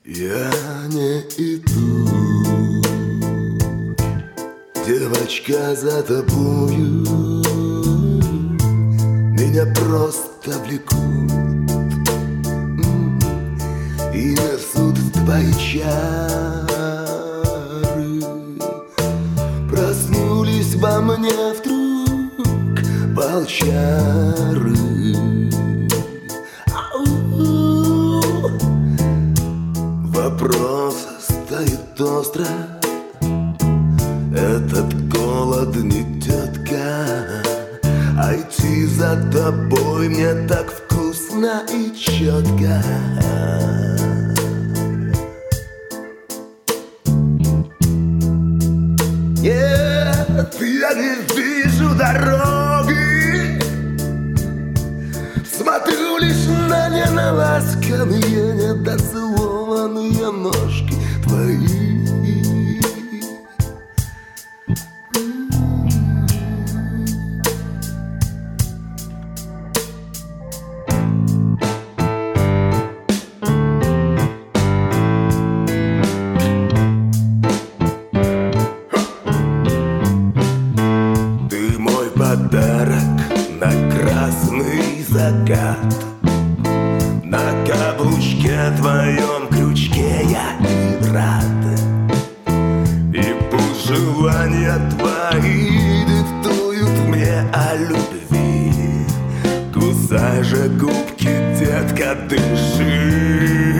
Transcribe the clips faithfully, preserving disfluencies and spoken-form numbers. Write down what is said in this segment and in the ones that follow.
Я не иду, девочка, за тобою. Меня просто влекут и несут твои чары. Проснулись во мне вдруг волчары. Вопрос стоит остро, этот голод не тетка, а идти за тобой мне так вкусно и четко. Нет, я не вижу дороги, смотрю лишь на неналасканные, недоцелованные ножки твои. Ты мой подарок на красный закат. На каблучке твоем крючке я и рад. И пожелания твои диктуют мне о любви. Кусай же губки, детка, дыши.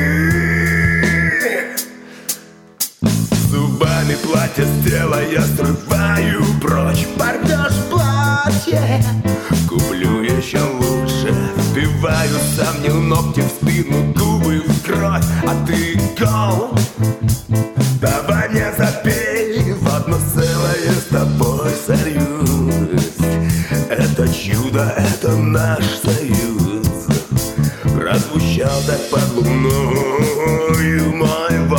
Зубами платье с тела я срываю прочь. Порвешь платье, куплю еще лучше. Вбиваю сомнил ногти в спину, губы в кровь. А ты гол, давай мне запей, в одно целое с тобой сольюсь. Это чудо, это наш союз. Прозвучал так под луною мой волк.